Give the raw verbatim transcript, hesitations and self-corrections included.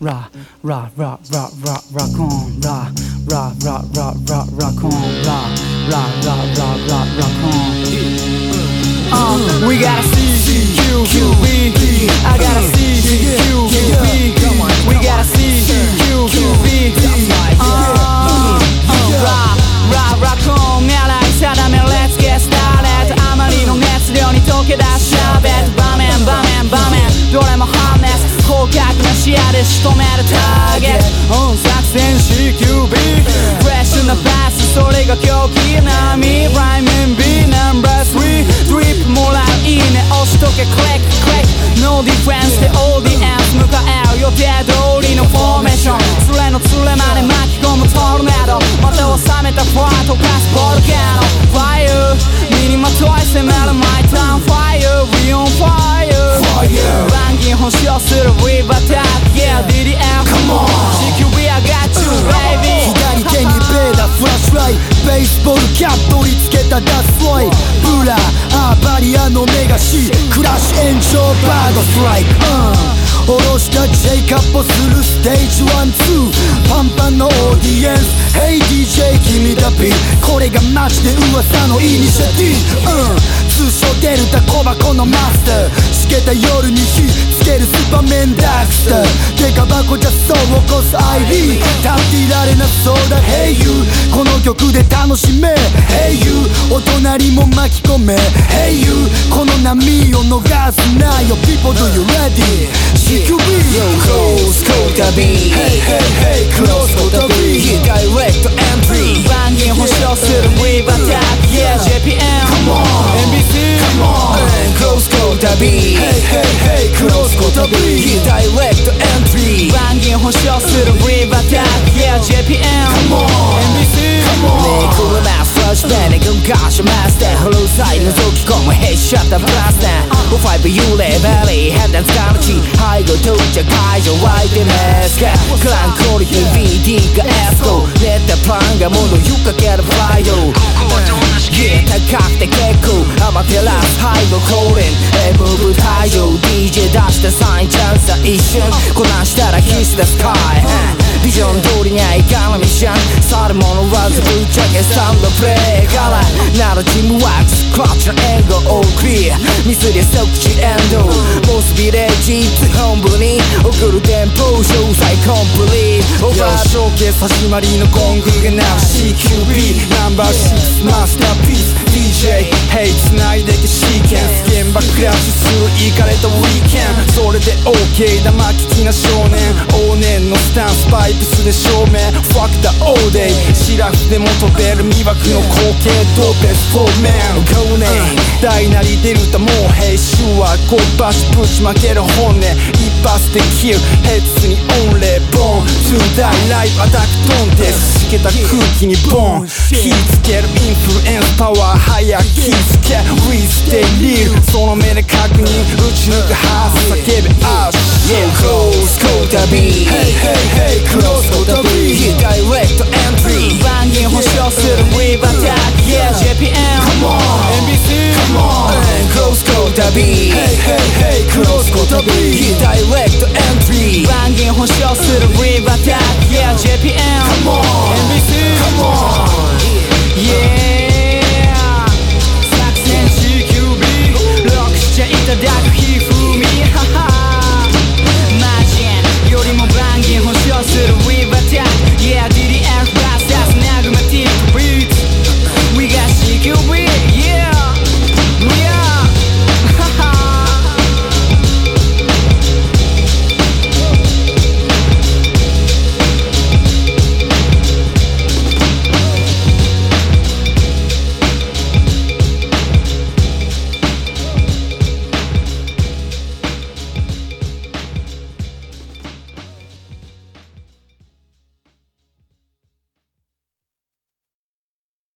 rock, rock, rock, rock, rock, rock on, rock, rock, rock, rock, rock, rock on, rock, rock, rock, rock, rock, rock on. Uh, we gotta C Q Q B, I gotta C Q Q B, we gotta C Q Q B. Uh, rock, rock, rock on, 내ライン定め Let's get started. あまりの熱量に溶け出ししゃべる場面場面場面どれもハーネス広角な視野で仕留めるターゲット、うん、作戦 シーキュービー フレッシュなバスそれが狂気なみライム B ナンバースリードリップもらういいね押しとけクリッククリックノーディフェンスでオーディエンス迎える予定通りのフォーメーション連れの連れまで巻き込むトルネードまた収めたファイトガスボルケーノファイア身にまとい攻めるマイターンファイア We on fire 万銀星をする We attack Yeah ディーディーエム Come on シーキュービー I got you baby 左手にベーダーフラッシュライトベースボールキャップ取り付けたダスフロイブラアーバリアのメガシクラッシュ炎上バードストライク、うん下ろした J カッポするステージワンツーパンパンのオーディエンス Hey ディージェー 君だビこれがマジで噂のイニシアティブ、うん通称デルタ小箱のマスターしけた夜に火つけるスーパーメンダークスターデカ箱じゃそう起こす アイディー 立っていられなそうだ Hey you この曲で楽しめ Hey you お隣も巻き込め Hey you この波を逃すなよ People do you readyシーキュービー Yo close コータビー Hey hey hey close コータビーダイレクトエントリー万銀星をする We attack Yeah ジェーピーエム Come on エヌビーシー Come on Close コータビー Hey hey hey close コータビーダイレクトエントリー万銀星をする We attack Yeah ジェーピーエム Come on エヌビーシー Come on ねえこれマスフラッシュベネ君ガシャマスターフルサイド覗き込むヘッシャッターブラスターファイブ幽霊ベリー変な使うち背後到着会場湧いてますかクランクオリティ ビーディー がエスコ練ったプランが物言うかけるフライド高くて結構アマテラス背後降臨ムーブ退場 ディージェー 出したサインチャンスは一瞬こなしたら必死だスカイビジョン通りにはいかないミッション去るものはずぶっちゃけスタンドプレイからならチームワークスクラッチの援護オークリアミスで即地エンドモスビレッジ本部に送る電報詳細コンプリートオーバーショーケース始まりのゴングが鳴る シーキュービー ナンバーシックスマスターピース ディージェー ヘイ繋いでけシーケンス現場クラッシュするイカれたウィーケンそれで OK だ巻き気な少年往年のスタンスパイプスで証明 Fuck the all day シラフでも飛べる魅惑の光景とベストメンごねん大なりデルタもう兵士はこうバシぶちまける本音一発でキルヘッズにオンレボーン To die life アタックトンテスしけた空気にボーン火つけるインフルエンスパワー早く火つけ We stay real その目で確認打ち抜くハース叫べアッシュ Close コータビー Hey hey hey close コータビーダイレクトエントリー万銀星をする We attack Yeah ジェーピーエム Come on エヌビーシー Come on Close コータビー Hey hey hey close コータビーダイレクトエントリー万銀星をする We attack Yeah ジェーピーエム Come on